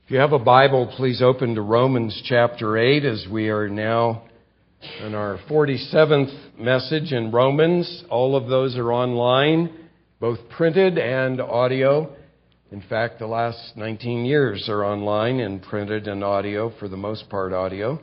If you have a Bible, please open to Romans chapter 8 as we are now in our 47th message in Romans. All of those are online, both printed and audio. In fact, the last 19 years are online in printed and audio, for the most part audio.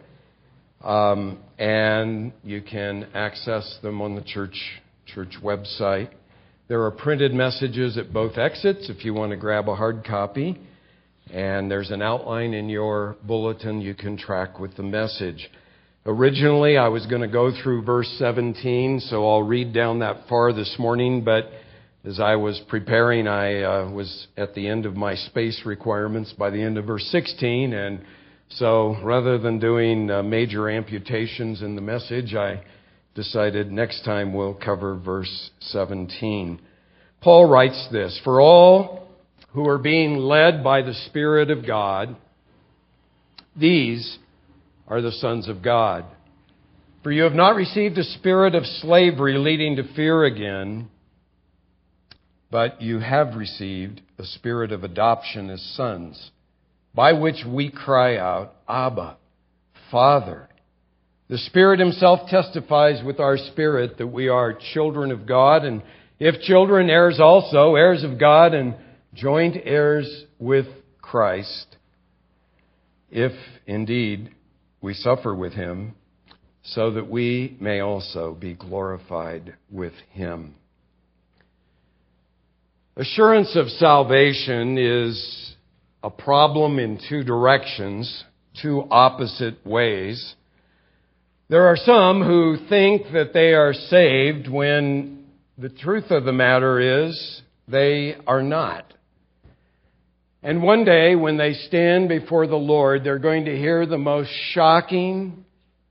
And you can access them on the church website. There are printed messages at both exits if you want to grab a hard copy. And there's an outline in your bulletin you can track with the message. Originally, I was going to go through verse 17, so I'll read down that far this morning. But as I was preparing, I was at the end of my space requirements by the end of verse 16. And so rather than doing major amputations in the message, I decided next time we'll cover verse 17. Paul writes this, "For all who are being led by the Spirit of God, these are the sons of God. For you have not received a spirit of slavery leading to fear again, but you have received a spirit of adoption as sons, by which we cry out, Abba, Father. The Spirit Himself testifies with our spirit that we are children of God, and if children, heirs also, heirs of God, and joint heirs with Christ, if indeed we suffer with Him, so that we may also be glorified with Him." Assurance of salvation is a problem in two directions, two opposite ways. There are some who think that they are saved when the truth of the matter is they are not. And one day when they stand before the Lord, they're going to hear the most shocking,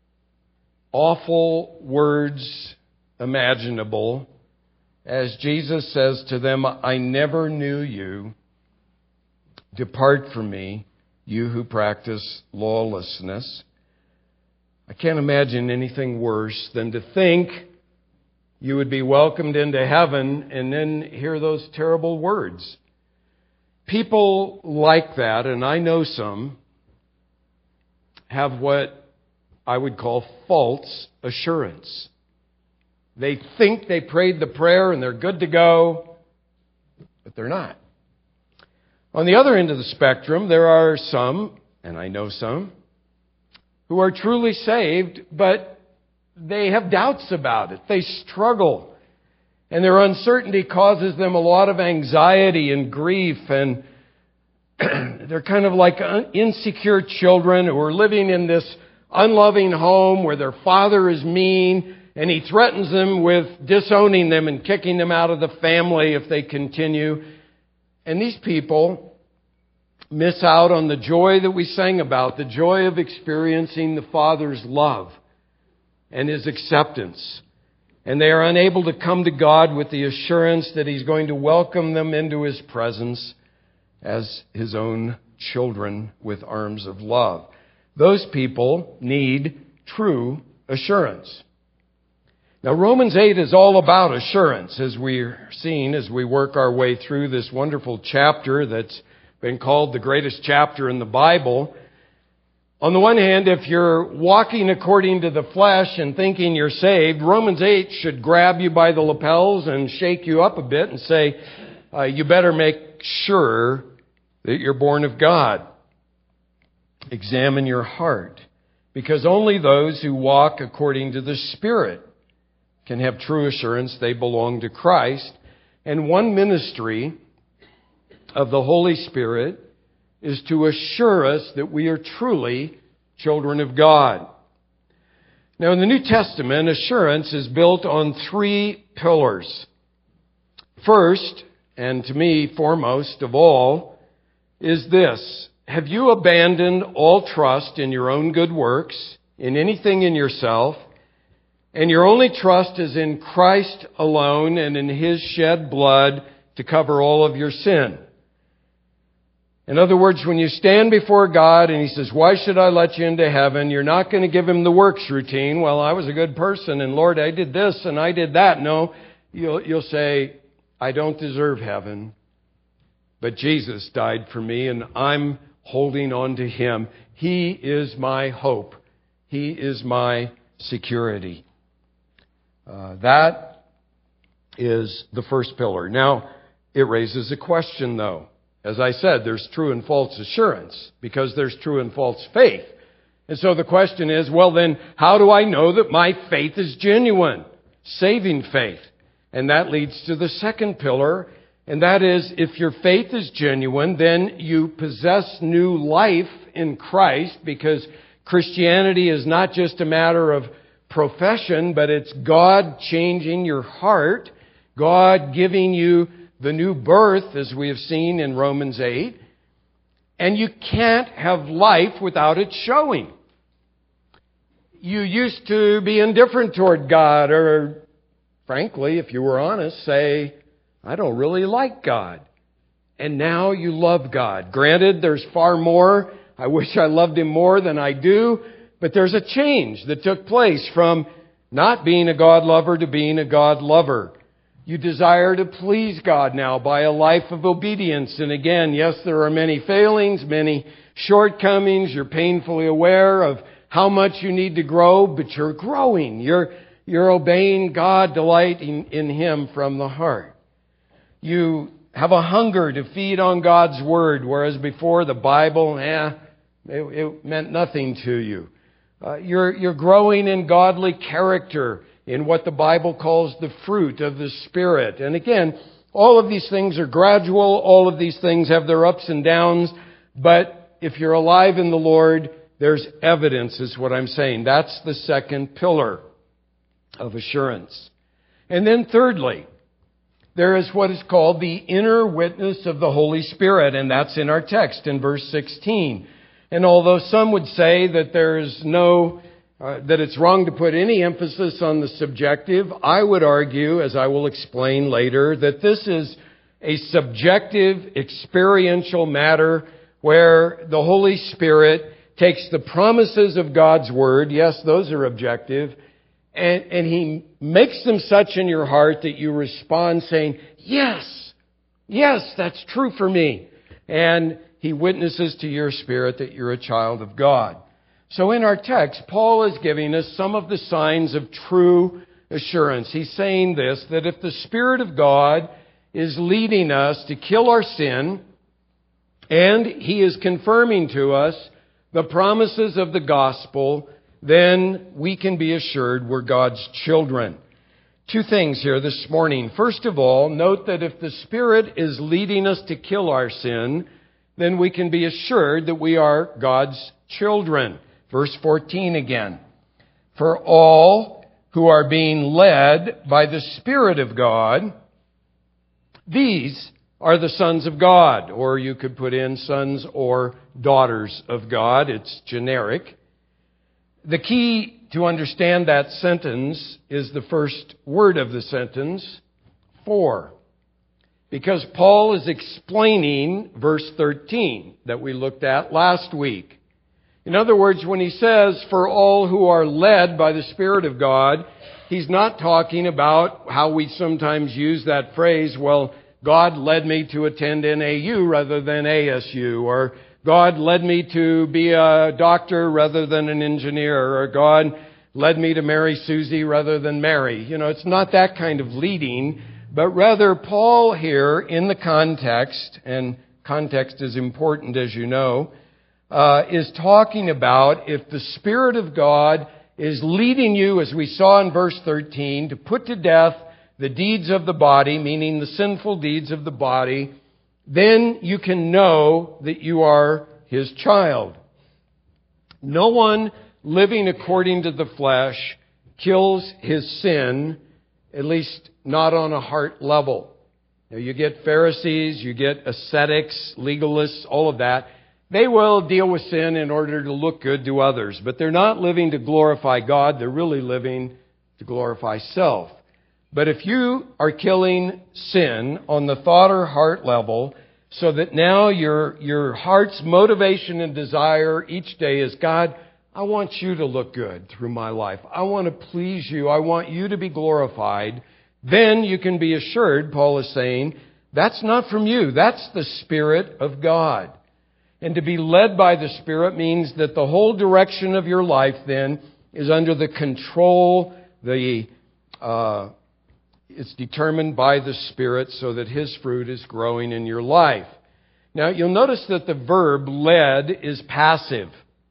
awful words imaginable as Jesus says to them, "I never knew you. Depart from me, you who practice lawlessness." I can't imagine anything worse than to think you would be welcomed into heaven and then hear those terrible words. People like that, and I know some, have what I would call false assurance. They think they prayed the prayer and they're good to go, but they're not. On the other end of the spectrum, there are some, and I know some, who are truly saved, but they have doubts about it. They struggle. And their uncertainty causes them a lot of anxiety and grief. And they're kind of like insecure children who are living in this unloving home where their father is mean. And he threatens them with disowning them and kicking them out of the family if they continue. And these people miss out on the joy that we sang about, the joy of experiencing the Father's love and His acceptance. And they are unable to come to God with the assurance that He's going to welcome them into His presence as His own children with arms of love. Those people need true assurance. Now, Romans 8 is all about assurance, as we're seeing as we work our way through this wonderful chapter that's been called the greatest chapter in the Bible. On the one hand, if you're walking according to the flesh and thinking you're saved, Romans 8 should grab you by the lapels and shake you up a bit and say, you better make sure that you're born of God. Examine your heart, because only those who walk according to the Spirit can have true assurance they belong to Christ. And one ministry of the Holy Spirit is to assure us that we are truly children of God. Now, in the New Testament, assurance is built on three pillars. First, and to me foremost of all, is this: have you abandoned all trust in your own good works, in anything in yourself, and your only trust is in Christ alone and in His shed blood to cover all of your sin? In other words, when you stand before God and He says, "Why should I let you into heaven?" you're not going to give Him the works routine. "Well, I was a good person and Lord, I did this and I did that." No, you'll say, "I don't deserve heaven, but Jesus died for me and I'm holding on to Him. He is my hope. He is my security. That is the first pillar. Now, it raises a question, though. As I said, there's true and false assurance because there's true and false faith. And so the question is, well then, how do I know that my faith is genuine? Saving faith. And that leads to the second pillar, and that is, if your faith is genuine, then you possess new life in Christ, because Christianity is not just a matter of profession, but it's God changing your heart, God giving you the new birth, as we have seen in Romans 8. And you can't have life without it showing. You used to be indifferent toward God, or frankly, if you were honest, say, I don't really like God. And now you love God. Granted, there's far more. I wish I loved Him more than I do. But there's a change that took place from not being a God lover to being a God lover. You desire to please God now by a life of obedience. And again, yes, there are many failings, many shortcomings. You're painfully aware of how much you need to grow, but you're growing. You're obeying God, delighting in Him from the heart. You have a hunger to feed on God's Word, whereas before the Bible, it meant nothing to you. You're growing in godly character, in what the Bible calls the fruit of the Spirit. And again, all of these things are gradual. All of these things have their ups and downs. But if you're alive in the Lord, there's evidence, is what I'm saying. That's the second pillar of assurance. And then thirdly, there is what is called the inner witness of the Holy Spirit, and that's in our text in verse 16. And although some would say that there's that it's wrong to put any emphasis on the subjective, I would argue, as I will explain later, that this is a subjective, experiential matter where the Holy Spirit takes the promises of God's Word, yes, those are objective, and He makes them such in your heart that you respond saying, yes, that's true for me. And He witnesses to your spirit that you're a child of God. So in our text, Paul is giving us some of the signs of true assurance. He's saying this, that if the Spirit of God is leading us to kill our sin, and He is confirming to us the promises of the gospel, then we can be assured we're God's children. Two things here this morning. First of all, note that if the Spirit is leading us to kill our sin, then we can be assured that we are God's children. Verse 14 again. For all who are being led by the Spirit of God, these are the sons of God. Or you could put in sons or daughters of God. It's generic. The key to understand that sentence is the first word of the sentence, for. Because Paul is explaining verse 13 that we looked at last week. In other words, when he says, for all who are led by the Spirit of God, he's not talking about how we sometimes use that phrase, well, God led me to attend NAU rather than ASU, or God led me to be a doctor rather than an engineer, or God led me to marry Susie rather than Mary. It's not that kind of leading, but rather Paul here in the context, and context is important as you know, is talking about if the Spirit of God is leading you, as we saw in verse 13, to put to death the deeds of the body, meaning the sinful deeds of the body, then you can know that you are His child. No one living according to the flesh kills his sin, at least not on a heart level. Now, you get Pharisees, you get ascetics, legalists, all of that. They will deal with sin in order to look good to others, but they're not living to glorify God. They're really living to glorify self. But if you are killing sin on the thought or heart level, so that now your heart's motivation and desire each day is, God, I want you to look good through my life. I want to please you. I want you to be glorified. Then you can be assured, Paul is saying, that's not from you. That's the Spirit of God. And to be led by the Spirit means that the whole direction of your life then is under the control, it's determined by the Spirit so that His fruit is growing in your life. Now, you'll notice that the verb led is passive.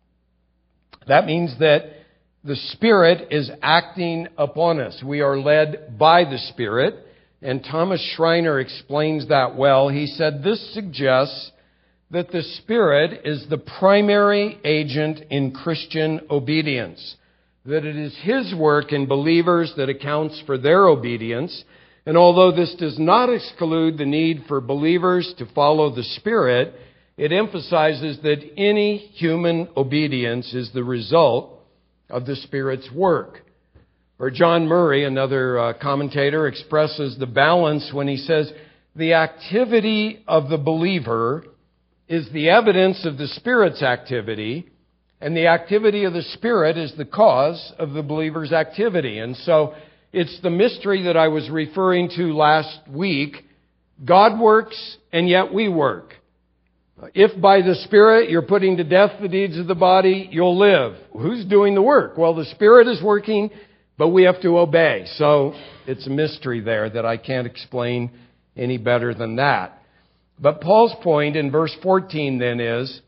That means that the Spirit is acting upon us. We are led by the Spirit. And Thomas Schreiner explains that well. He said this suggests that the Spirit is the primary agent in Christian obedience. That it is His work in believers that accounts for their obedience. And although this does not exclude the need for believers to follow the Spirit, it emphasizes that any human obedience is the result of the Spirit's work. Or John Murray, another commentator, expresses the balance when he says, the activity of the believer is the evidence of the Spirit's activity, and the activity of the Spirit is the cause of the believer's activity. And so it's the mystery that I was referring to last week. God works, and yet we work. If by the Spirit you're putting to death the deeds of the body, you'll live. Who's doing the work? Well, the Spirit is working, but we have to obey. So it's a mystery there that I can't explain any better than that. But Paul's point in verse 14 then is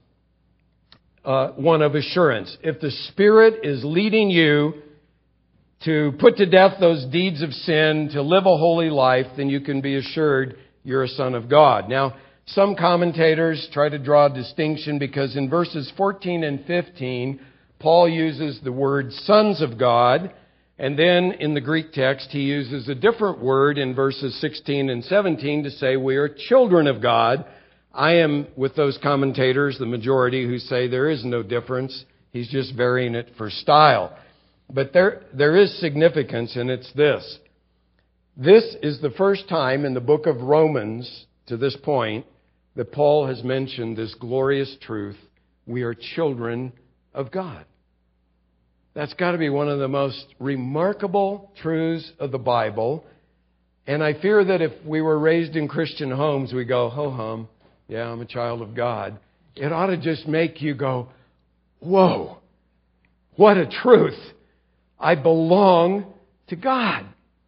one of assurance. If the Spirit is leading you to put to death those deeds of sin, to live a holy life, then you can be assured you're a son of God. Now, some commentators try to draw a distinction because in verses 14 and 15, Paul uses the word sons of God, and then in the Greek text, he uses a different word in verses 16 and 17 to say we are children of God. I am with those commentators, the majority, who say there is no difference. He's just varying it for style. But there is significance, and it's this. This is the first time in the book of Romans, to this point, that Paul has mentioned this glorious truth. We are children of God. That's got to be one of the most remarkable truths of the Bible. And I fear that if we were raised in Christian homes, we go, ho-hum, yeah, I'm a child of God. It ought to just make you go, whoa, what a truth. I belong to God.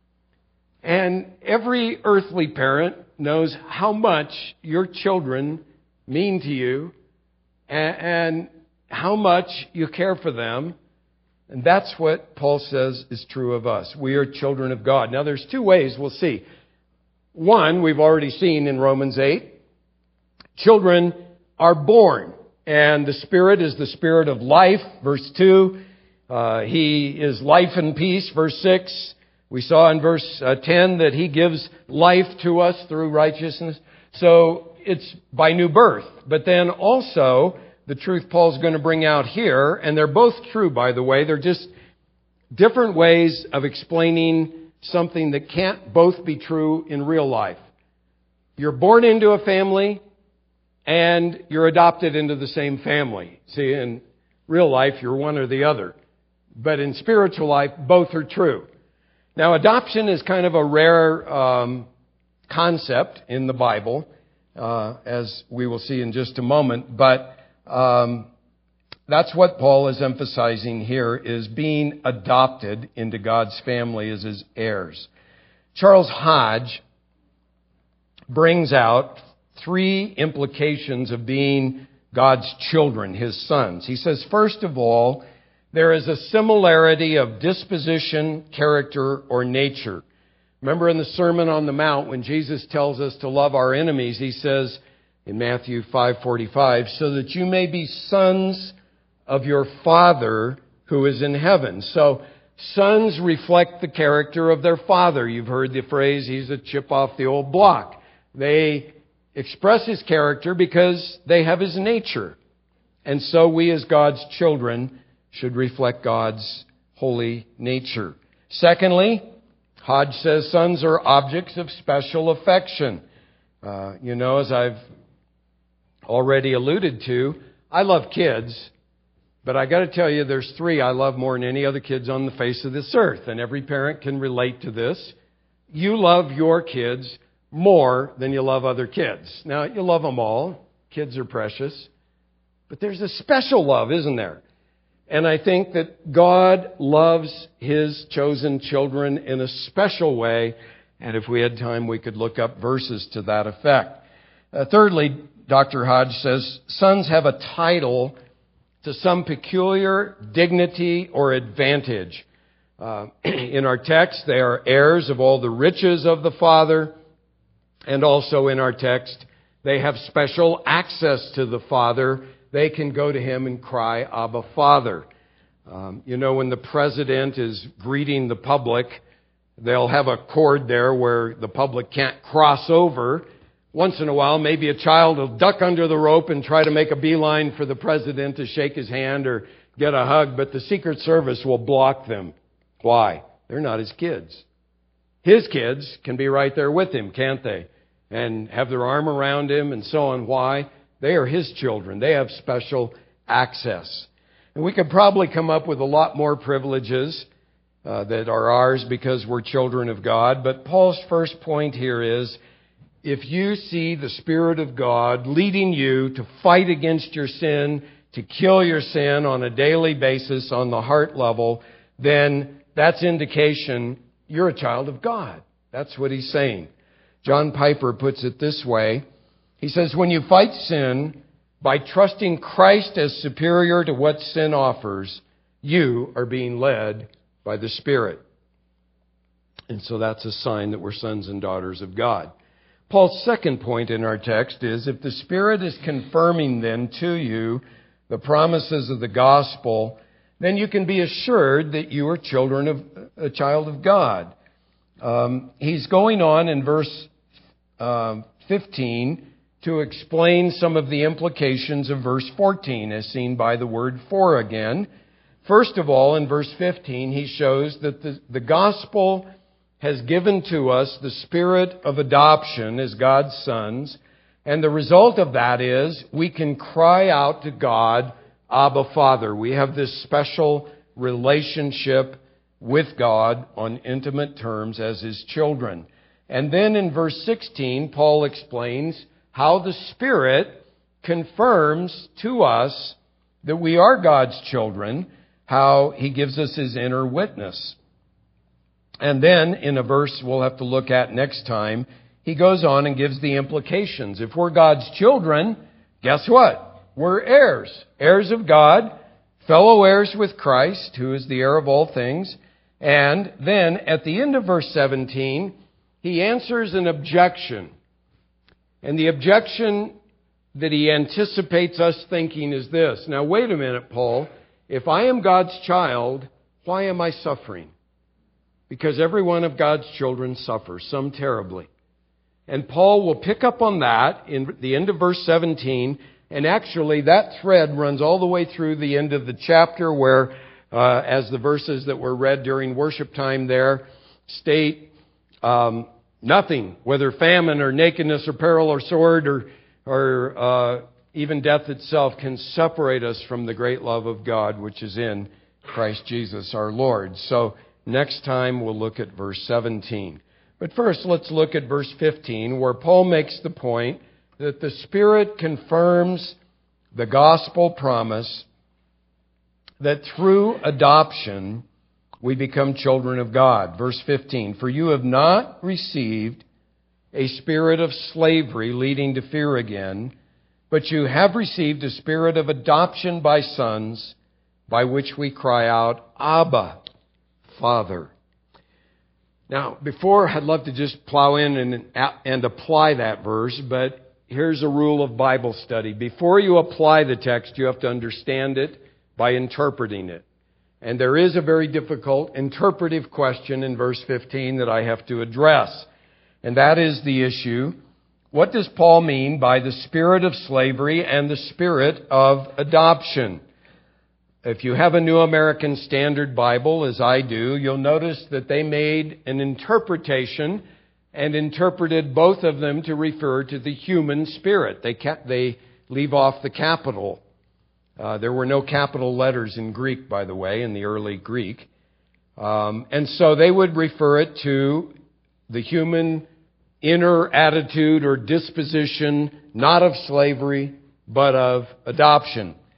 And every earthly parent knows how much your children mean to you and how much you care for them. And that's what Paul says is true of us. We are children of God. Now, there's two ways we'll see. One, we've already seen in Romans 8. Children are born, and the Spirit is the Spirit of life, verse 2. He is life and peace, verse 6. We saw in verse 10 that He gives life to us through righteousness. So it's by new birth. But then also, the truth Paul's going to bring out here, and they're both true, by the way. They're just different ways of explaining something that can't both be true in real life. You're born into a family, and you're adopted into the same family. See, in real life, you're one or the other. But in spiritual life, both are true. Now, adoption is kind of a rare concept in the Bible, as we will see in just a moment. But that's what Paul is emphasizing here, is being adopted into God's family as His heirs. Charles Hodge brings out three implications of being God's children, His sons. He says, first of all, there is a similarity of disposition, character, or nature. Remember in the Sermon on the Mount, when Jesus tells us to love our enemies, He says in Matthew 5:45, so that you may be sons of your Father who is in heaven. So sons reflect the character of their father. You've heard the phrase, he's a chip off the old block. They express His character because they have His nature. And so we as God's children should reflect God's holy nature. Secondly, Hodge says sons are objects of special affection. As I've already alluded to, I love kids, but I got to tell you, there's three I love more than any other kids on the face of this earth, and every parent can relate to this. You love your kids more than you love other kids. Now, you love them all. Kids are precious. But there's a special love, isn't there? And I think that God loves His chosen children in a special way. And if we had time, we could look up verses to that effect. Thirdly, Dr. Hodge says, sons have a title to some peculiar dignity or advantage. In our text, they are heirs of all the riches of the Father. And also in our text, they have special access to the Father. They can go to Him and cry, Abba, Father. When the president is greeting the public, they'll have a cord there where the public can't cross over. Once in a while, maybe a child will duck under the rope and try to make a beeline for the president to shake his hand or get a hug, but the Secret Service will block them. Why? They're not his kids. His kids can be right there with him, can't they? And have their arm around him and so on. Why? They are his children. They have special access. And we could probably come up with a lot more privileges that are ours because we're children of God. But Paul's first point here is, if you see the Spirit of God leading you to fight against your sin, to kill your sin on a daily basis on the heart level, then that's indication you're a child of God. That's what he's saying. John Piper puts it this way. He says, when you fight sin by trusting Christ as superior to what sin offers, you are being led by the Spirit. And so that's a sign that we're sons and daughters of God. Paul's second point in our text is, if the Spirit is confirming then to you the promises of the gospel, then you can be assured that you are a child of God. He's going on in verse 15 to explain some of the implications of verse 14, as seen by the word for again. First of all, in verse 15, he shows that the gospel has given to us the spirit of adoption as God's sons, and the result of that is we can cry out to God, Abba, Father. We have this special relationship with God on intimate terms as His children. And then in verse 16, Paul explains how the Spirit confirms to us that we are God's children, how He gives us His inner witness. And then in a verse we'll have to look at next time, he goes on and gives the implications. If we're God's children, guess what? We're heirs. Heirs of God, fellow heirs with Christ, who is the heir of all things. And then at the end of verse 17, he answers an objection. And the objection that he anticipates us thinking is this. Now, wait a minute, Paul. If I am God's child, why am I suffering? Because every one of God's children suffers, some terribly. And Paul will pick up on that in the end of verse 17. And actually, that thread runs all the way through the end of the chapter where, as the verses that were read during worship time there state, nothing, whether famine or nakedness or peril or sword or even death itself, can separate us from the great love of God, which is in Christ Jesus our Lord. So next time we'll look at verse 17. But first, let's look at verse 15, where Paul makes the point that the Spirit confirms the gospel promise that through adoption we become children of God. Verse 15, for you have not received a spirit of slavery leading to fear again, but you have received a spirit of adoption by sons, by which we cry out, Abba, Father. Now, before, I'd love to just plow in and apply that verse, but here's a rule of Bible study. Before you apply the text, you have to understand it by interpreting it. And there is a very difficult interpretive question in verse 15 that I have to address. And that is the issue, what does Paul mean by the spirit of slavery and the spirit of adoption? If you have a New American Standard Bible, as I do, you'll notice that they made an interpretation and interpreted both of them to refer to the human spirit. They leave off the capital. There were no capital letters in Greek, by the way, in the early Greek. And so they would refer it to the human inner attitude or disposition, not of slavery, but of adoption.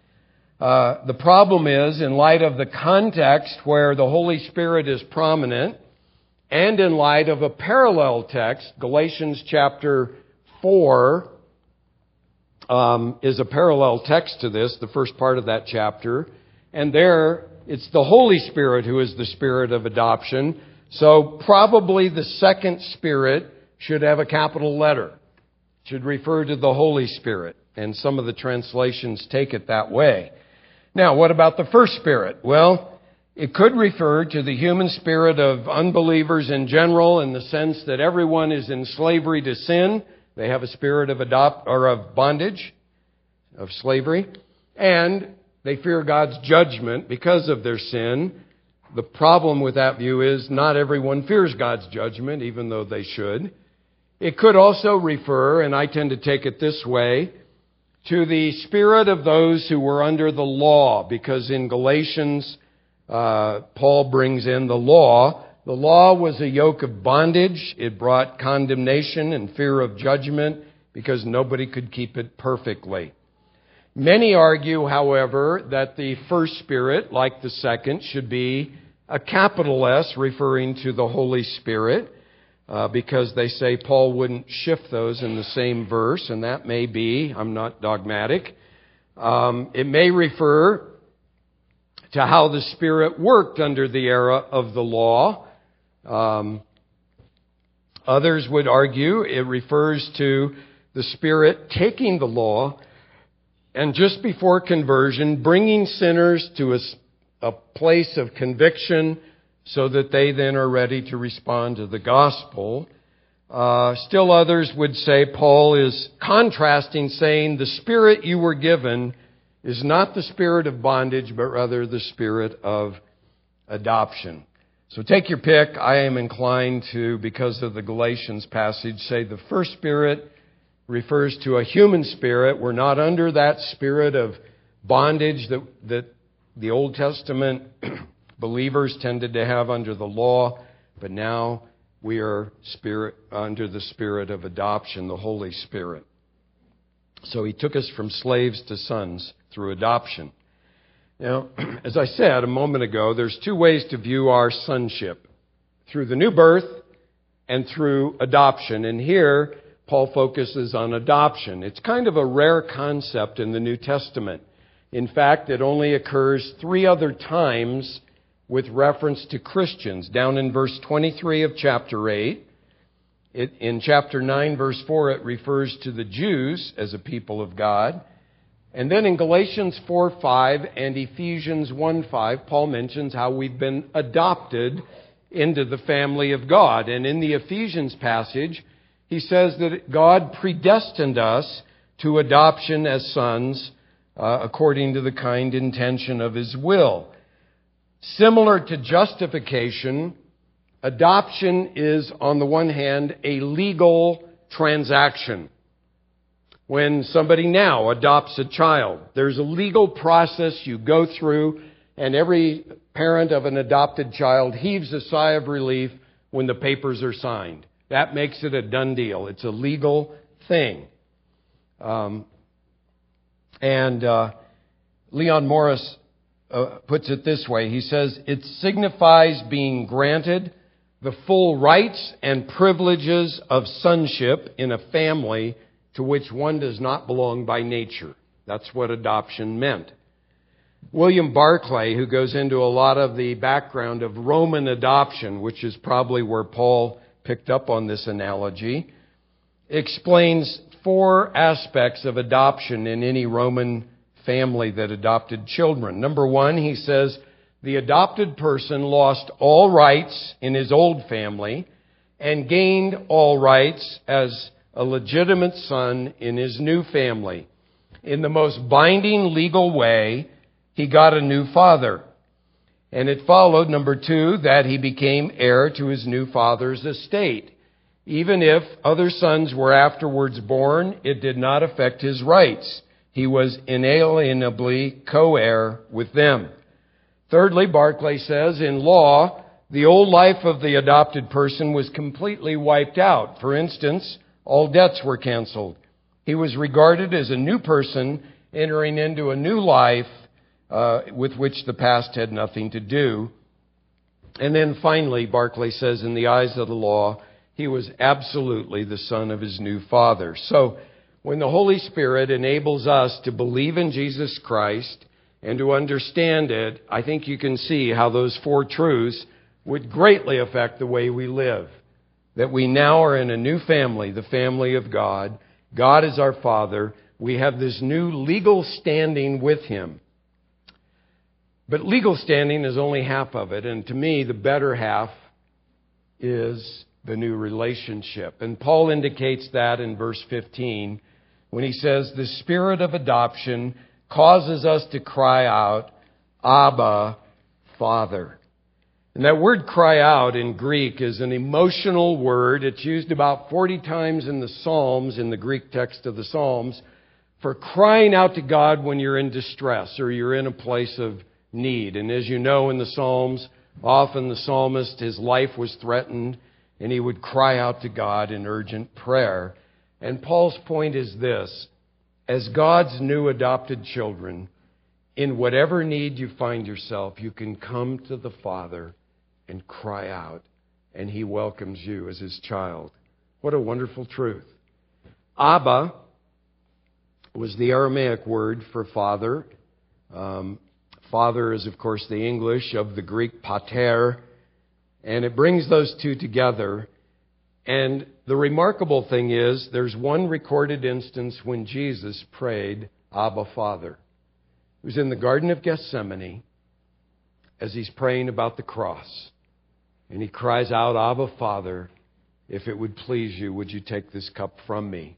The problem is, in light of the context where the Holy Spirit is prominent, and in light of a parallel text, Galatians chapter 4 is a parallel text to this, the first part of that chapter. And there, it's the Holy Spirit who is the Spirit of adoption. So probably the second Spirit should have a capital letter. Should refer to the Holy Spirit. And some of the translations take it that way. Now, what about the first Spirit? Well, it could refer to the human spirit of unbelievers in general, in the sense that everyone is in slavery to sin. They have a spirit of of bondage, of slavery, and they fear God's judgment because of their sin. The problem with that view is not everyone fears God's judgment, even though they should. It could also refer, and I tend to take it this way, to the spirit of those who were under the law, because in Galatians, Paul brings in the law. The law was a yoke of bondage. It brought condemnation and fear of judgment because nobody could keep it perfectly. Many argue, however, that the first Spirit, like the second, should be a capital S, referring to the Holy Spirit, because they say Paul wouldn't shift those in the same verse, and that may be. I'm not dogmatic. It may refer to how the Spirit worked under the era of the law. Others would argue it refers to the Spirit taking the law and just before conversion, bringing sinners to a place of conviction so that they then are ready to respond to the gospel. Still others would say Paul is contrasting, saying the Spirit you were given is not the spirit of bondage, but rather the spirit of adoption. So take your pick. I am inclined to, because of the Galatians passage, say the first Spirit refers to a human spirit. We're not under that spirit of bondage that the Old Testament believers tended to have under the law, but now we are under the spirit of adoption, the Holy Spirit. So he took us from slaves to sons through adoption. Now, as I said a moment ago, there's two ways to view our sonship: through the new birth and through adoption. And here, Paul focuses on adoption. It's kind of a rare concept in the New Testament. In fact, it only occurs 3 other times with reference to Christians. Down in verse 23 of chapter 8. In chapter 9, verse 4, it refers to the Jews as a people of God. And then in Galatians 4:5 and Ephesians 1:5, Paul mentions how we've been adopted into the family of God. And in the Ephesians passage, he says that God predestined us to adoption as sons according to the kind intention of His will. Similar to justification, adoption is, on the one hand, a legal transaction. When somebody now adopts a child, there's a legal process you go through, and every parent of an adopted child heaves a sigh of relief when the papers are signed. That makes it a done deal. It's a legal thing. Leon Morris puts it this way. He says, it signifies being granted the full rights and privileges of sonship in a family to which one does not belong by nature. That's what adoption meant. William Barclay, who goes into a lot of the background of Roman adoption, which is probably where Paul picked up on this analogy, explains 4 aspects of adoption in any Roman family that adopted children. Number 1, he says, the adopted person lost all rights in his old family and gained all rights as a legitimate son in his new family. In the most binding legal way, he got a new father. And it followed, number 2, that he became heir to his new father's estate. Even if other sons were afterwards born, it did not affect his rights. He was inalienably co-heir with them. Thirdly, Barclay says, in law, the old life of the adopted person was completely wiped out. For instance, all debts were canceled. He was regarded as a new person entering into a new life with which the past had nothing to do. And then finally, Barclay says, in the eyes of the law, he was absolutely the son of his new father. So when the Holy Spirit enables us to believe in Jesus Christ and to understand it, I think you can see how those four truths would greatly affect the way we live. That we now are in a new family, the family of God. God is our Father. We have this new legal standing with Him. But legal standing is only half of it. And to me, the better half is the new relationship. And Paul indicates that in verse 15 when he says, the Spirit of adoption causes us to cry out, Abba, Father. And that word cry out in Greek is an emotional word. It's used about 40 times in the Psalms, in the Greek text of the Psalms, for crying out to God when you're in distress or you're in a place of need. And as you know in the Psalms, often the psalmist, his life was threatened, and he would cry out to God in urgent prayer. And Paul's point is this: as God's new adopted children, in whatever need you find yourself, you can come to the Father and cry out, and He welcomes you as His child. What a wonderful truth. Abba was the Aramaic word for father. Father is, of course, the English of the Greek pater, and it brings those two together. And the remarkable thing is, there's one recorded instance when Jesus prayed, Abba, Father. It was in the Garden of Gethsemane as He's praying about the cross. And He cries out, Abba, Father, if it would please you, would you take this cup from me?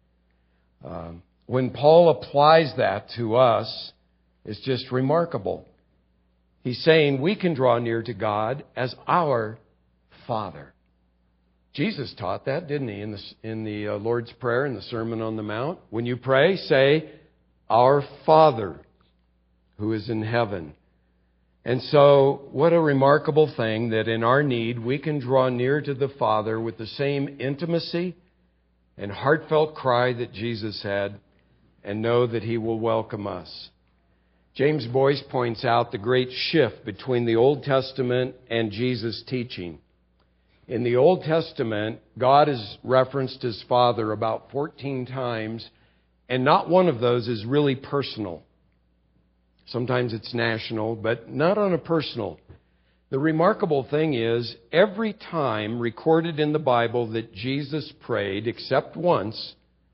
When Paul applies that to us, it's just remarkable. He's saying we can draw near to God as our Father. Jesus taught that, didn't He, in the Lord's Prayer, in the Sermon on the Mount? When you pray, say, Our Father, who is in heaven. And so, what a remarkable thing that in our need, we can draw near to the Father with the same intimacy and heartfelt cry that Jesus had, and know that He will welcome us. James Boyce points out the great shift between the Old Testament and Jesus' teaching. In the Old Testament, God is referenced as Father about 14 times, and not one of those is really personal. Sometimes it's national, but not on a personal. The remarkable thing is, every time recorded in the Bible that Jesus prayed, except once,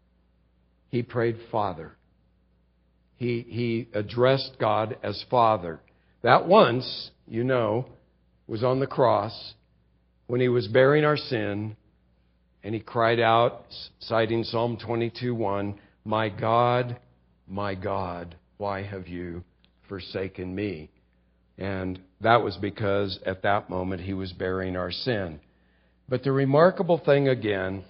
He prayed Father. He addressed God as Father. That once, you know, was on the cross when He was bearing our sin, and He cried out, citing Psalm 22:1, my God, why have you forsaken me? And that was because at that moment He was bearing our sin. But the remarkable thing again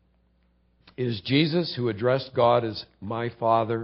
is Jesus, who addressed God as my Father,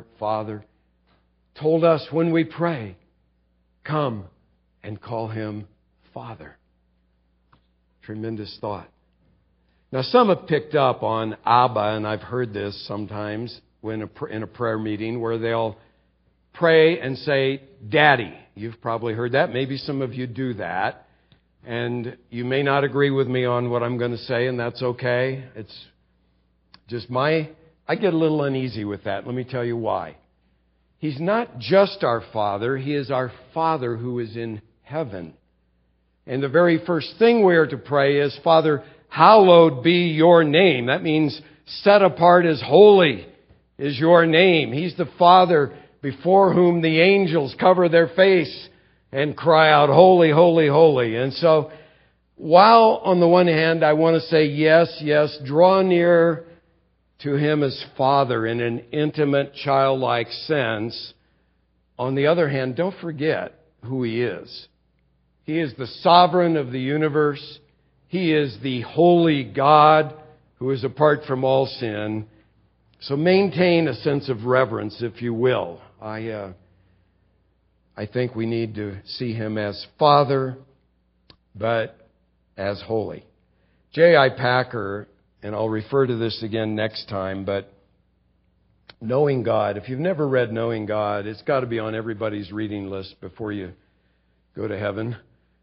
told us when we pray, come and call Him Father. Tremendous thought. Now, some have picked up on Abba, and I've heard this sometimes in a prayer meeting where they'll pray and say, Daddy. You've probably heard that. Maybe some of you do that. And you may not agree with me on what I'm going to say, and that's okay. It's just I get a little uneasy with that. Let me tell you why. He's not just our Father. He is our Father who is in heaven. And the very first thing we are to pray is, Father, hallowed be your name. That means set apart as holy is your name. He's the Father before whom the angels cover their face and cry out, holy, holy, holy. And so, while on the one hand I want to say, yes, draw near to Him as Father in an intimate, childlike sense, on the other hand, don't forget who He is. He is the sovereign of the universe. He is the holy God who is apart from all sin. So maintain a sense of reverence, if you will. I think we need to see Him as Father, but as holy. J.I. Packer, and I'll refer to this again next time, but Knowing God. If you've never read Knowing God, it's got to be on everybody's reading list before you go to heaven.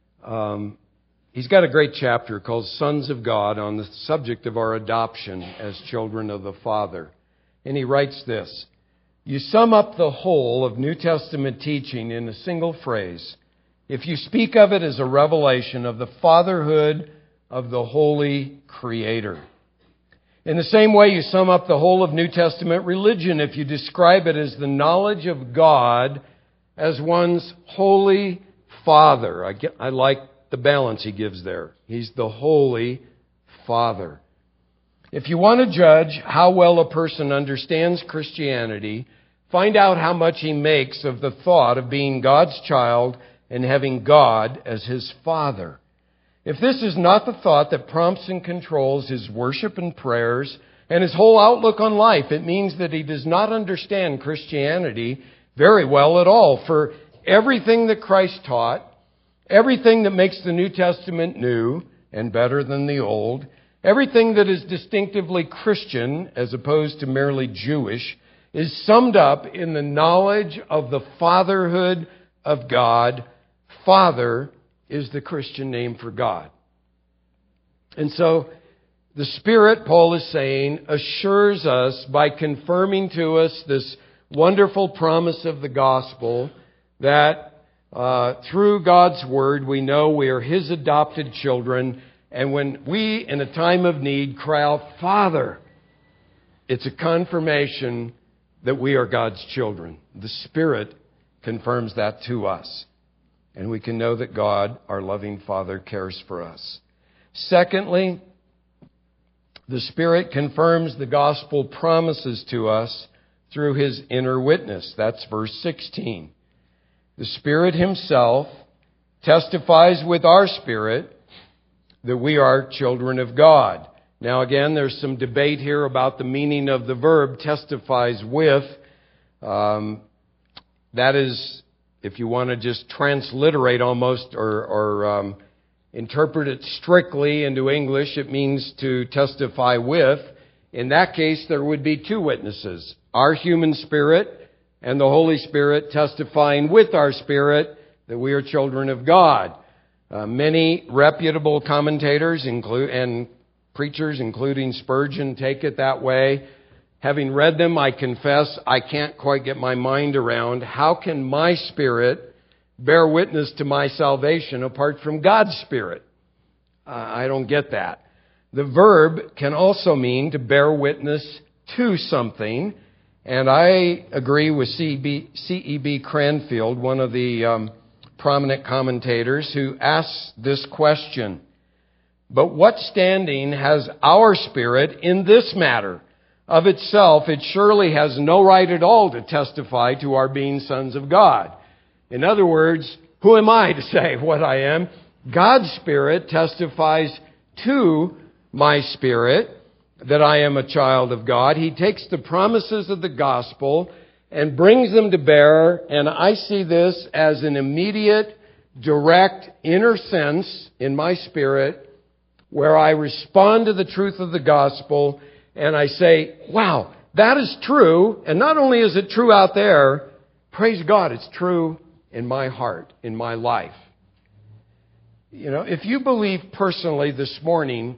He's got a great chapter called Sons of God on the subject of our adoption as children of the Father. And he writes this: you sum up the whole of New Testament teaching in a single phrase if you speak of it as a revelation of the fatherhood of the Holy Creator. In the same way, you sum up the whole of New Testament religion if you describe it as the knowledge of God as one's Holy Father. I like the balance he gives there. He's the Holy Father. If you want to judge how well a person understands Christianity, find out how much he makes of the thought of being God's child and having God as his Father. If this is not the thought that prompts and controls his worship and prayers and his whole outlook on life, it means that he does not understand Christianity very well at all. For everything that Christ taught, everything that makes the New Testament new and better than the Old, everything that is distinctively Christian as opposed to merely Jewish, is summed up in the knowledge of the fatherhood of God. Father is the Christian name for God. And so the Spirit, Paul is saying, assures us by confirming to us this wonderful promise of the gospel that through God's Word we know we are His adopted children. And when we, in a time of need, cry out, Father, it's a confirmation that we are God's children. The Spirit confirms that to us. And we can know that God, our loving Father, cares for us. Secondly, the Spirit confirms the gospel promises to us through His inner witness. That's verse 16. The Spirit Himself testifies with our spirit that we are children of God. Now again, there's some debate here about the meaning of the verb testifies with. That is, if you want to just transliterate almost or interpret it strictly into English, it means to testify with. In that case, there would be two witnesses, our human spirit and the Holy Spirit testifying with our spirit that we are children of God. Many reputable commentators and preachers, including Spurgeon, take it that way. Having read them, I confess I can't quite get my mind around how can my spirit bear witness to my salvation apart from God's Spirit? I don't get that. The verb can also mean to bear witness to something. And I agree with C.E.B. Cranfield, one of the prominent commentators, who asks this question. But what standing has our spirit in this matter? Of itself, it surely has no right at all to testify to our being sons of God. In other words, who am I to say what I am? God's Spirit testifies to my spirit that I am a child of God. He takes the promises of the gospel and brings them to bear, and I see this as an immediate, direct, inner sense in my spirit where I respond to the truth of the gospel and I say, wow, that is true. And not only is it true out there, praise God, it's true in my heart, in my life. You know, if you believe personally this morning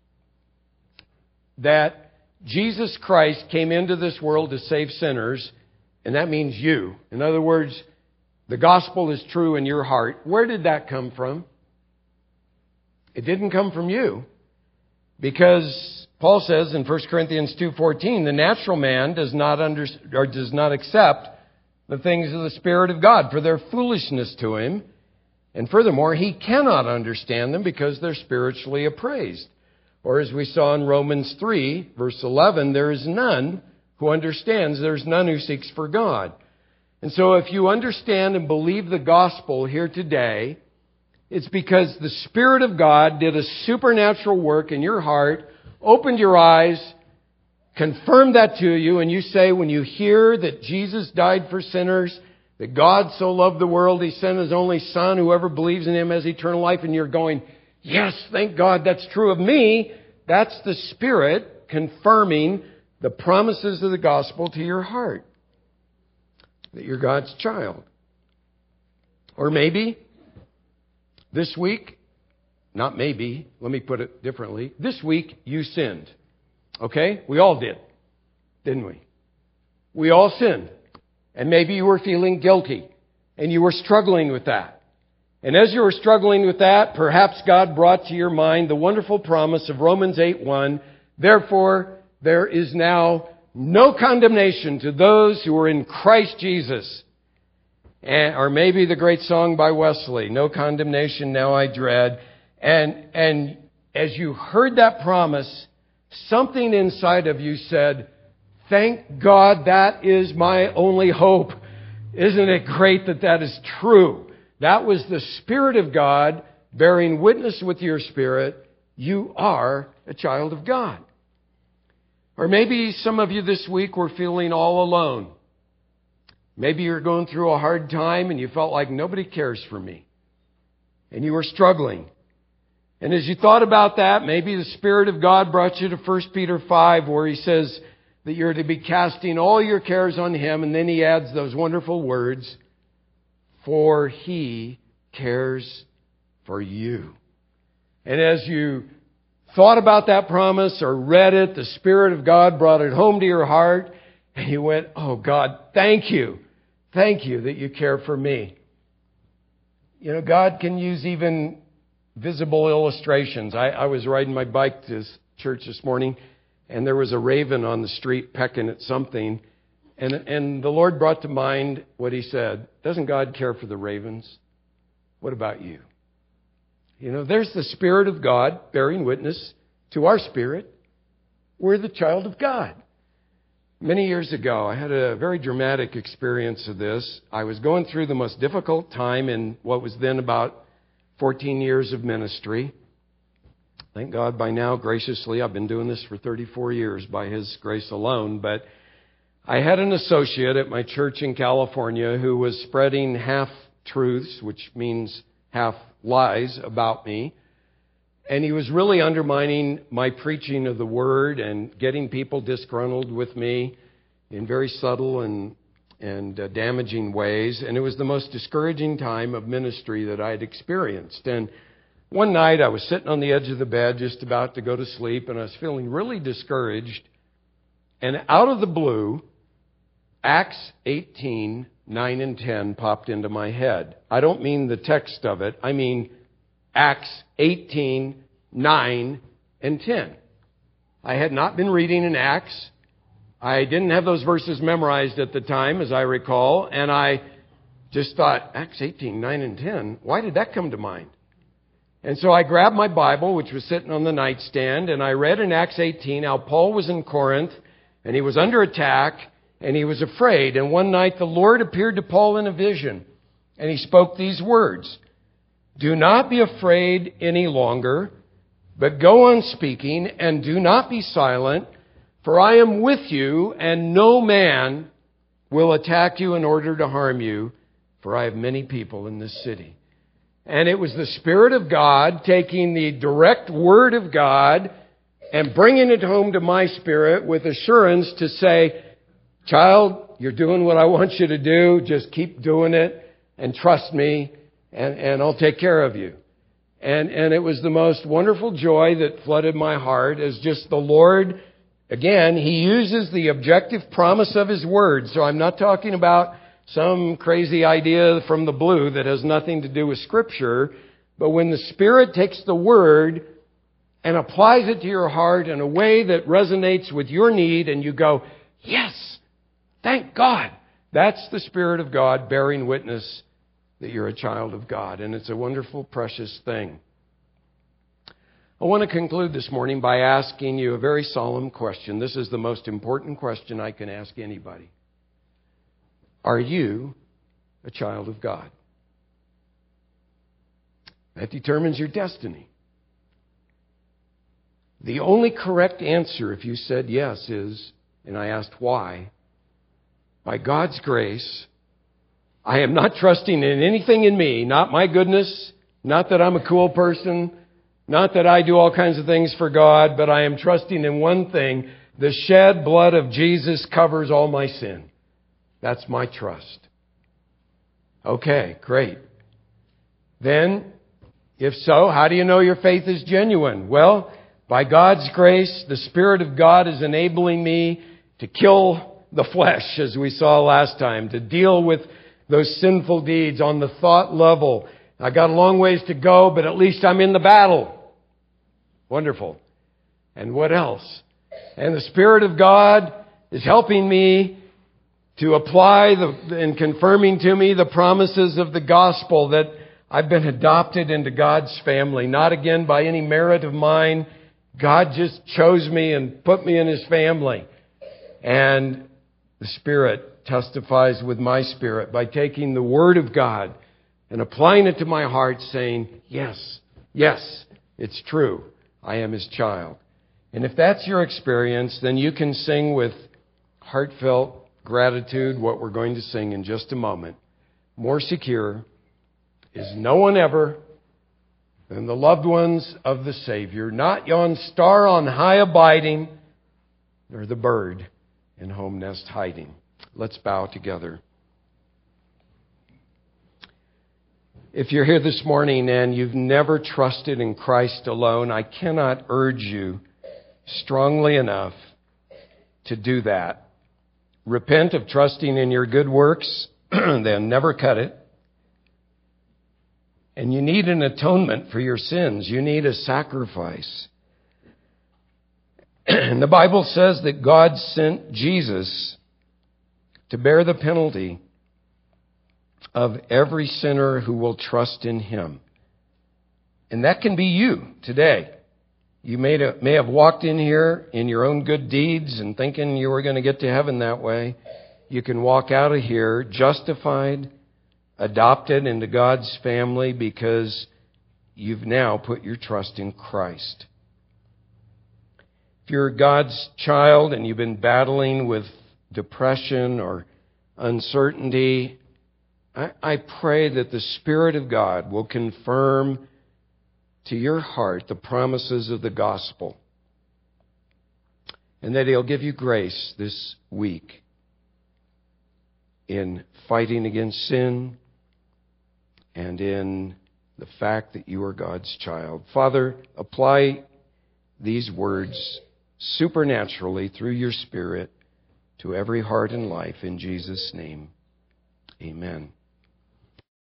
that Jesus Christ came into this world to save sinners, and that means you. In other words, the gospel is true in your heart. Where did that come from? It didn't come from you. Because Paul says in 1 Corinthians 2:14, the natural man does not accept the things of the Spirit of God, for they're foolishness to him. And furthermore, he cannot understand them because they're spiritually appraised. Or as we saw in Romans 3, verse 11, there is none who understands, there's none who seeks for God. And so if you understand and believe the gospel here today, it's because the Spirit of God did a supernatural work in your heart, opened your eyes, confirmed that to you, and you say when you hear that Jesus died for sinners, that God so loved the world, He sent His only Son, whoever believes in Him has eternal life, and you're going, yes, thank God, that's true of me. That's the Spirit confirming the promises of the gospel to your heart, that you're God's child. Or maybe this week, not maybe, let me put it differently. This week you sinned. Okay? We all did, didn't we? We all sinned. And maybe you were feeling guilty and you were struggling with that. And as you were struggling with that, perhaps God brought to your mind the wonderful promise of Romans 8:1. Therefore, there is now no condemnation to those who are in Christ Jesus. Or maybe the great song by Wesley, No Condemnation Now I Dread. And as you heard that promise, something inside of you said, thank God that is my only hope. Isn't it great that that is true? That was the Spirit of God bearing witness with your spirit. You are a child of God. Or maybe some of you this week were feeling all alone. Maybe you're going through a hard time and you felt like nobody cares for me. And you were struggling. And as you thought about that, maybe the Spirit of God brought you to 1 Peter 5, where he says that you're to be casting all your cares on him. And then he adds those wonderful words, for he cares for you. And as you thought about that promise or read it, the Spirit of God brought it home to your heart. And you went, oh God, thank you. Thank you that you care for me. You know, God can use even visible illustrations. I was riding my bike to church this morning, and there was a raven on the street pecking at something. And the Lord brought to mind what he said. Doesn't God care for the ravens? What about you? You know, there's the Spirit of God bearing witness to our spirit. We're the child of God. Many years ago, I had a very dramatic experience of this. I was going through the most difficult time in what was then about 14 years of ministry. Thank God by now, graciously, I've been doing this for 34 years by His grace alone. But I had an associate at my church in California who was spreading half-truths, which means half-lies about me. And he was really undermining my preaching of the Word and getting people disgruntled with me in very subtle and damaging ways. And it was the most discouraging time of ministry that I had experienced. And one night I was sitting on the edge of the bed just about to go to sleep, and I was feeling really discouraged. And out of the blue, Acts 18, 9 and 10 popped into my head. I don't mean the text of it. I mean Acts 18, 9 and 10. I had not been reading in Acts. I didn't have those verses memorized at the time, as I recall. And I just thought, Acts 18, 9 and 10, why did that come to mind? And so I grabbed my Bible, which was sitting on the nightstand, and I read in Acts 18 how Paul was in Corinth, and he was under attack, and he was afraid. And one night the Lord appeared to Paul in a vision, and he spoke these words, do not be afraid any longer, but go on speaking, and do not be silent, for I am with you, and no man will attack you in order to harm you, for I have many people in this city. And it was the Spirit of God taking the direct Word of God and bringing it home to my spirit with assurance to say, child, you're doing what I want you to do. Just keep doing it and trust me, and I'll take care of you. And it was the most wonderful joy that flooded my heart as just the Lord, again, He uses the objective promise of His Word. So I'm not talking about some crazy idea from the blue that has nothing to do with Scripture. But when the Spirit takes the Word and applies it to your heart in a way that resonates with your need, and you go, yes, thank God. That's the Spirit of God bearing witness that you're a child of God. And it's a wonderful, precious thing. I want to conclude this morning by asking you a very solemn question. This is the most important question I can ask anybody. Are you a child of God? That determines your destiny. The only correct answer, if you said yes, is, and I asked why, by God's grace, I am not trusting in anything in me, not my goodness, not that I'm a cool person, not that I do all kinds of things for God, but I am trusting in one thing, the shed blood of Jesus covers all my sin. That's my trust. Okay, great. Then, if so, how do you know your faith is genuine? Well, by God's grace, the Spirit of God is enabling me to kill the flesh, as we saw last time, to deal with those sinful deeds on the thought level. I got a long ways to go, but at least I'm in the battle. Wonderful. And what else? And the Spirit of God is helping me to apply and confirming to me the promises of the gospel that I've been adopted into God's family, not again by any merit of mine. God just chose me and put me in His family. And the Spirit testifies with my spirit by taking the Word of God and applying it to my heart, saying, yes, it's true. I am His child. And if that's your experience, then you can sing with heartfelt gratitude what we're going to sing in just a moment. More secure is no one ever than the loved ones of the Savior, not yon star on high abiding, nor the bird in home nest hiding. Let's bow together. If you're here this morning and you've never trusted in Christ alone, I cannot urge you strongly enough to do that. Repent of trusting in your good works, then never cut it. And you need an atonement for your sins. You need a sacrifice. And the Bible says that God sent Jesus to bear the penalty of every sinner who will trust in Him. And that can be you today. You may have walked in here in your own good deeds and thinking you were going to get to heaven that way. You can walk out of here justified, adopted into God's family because you've now put your trust in Christ. If you're God's child and you've been battling with depression or uncertainty, I pray that the Spirit of God will confirm to your heart the promises of the gospel, and that He'll give you grace this week in fighting against sin and in the fact that you are God's child. Father, apply these words supernaturally through your Spirit to every heart and life in Jesus' name. Amen.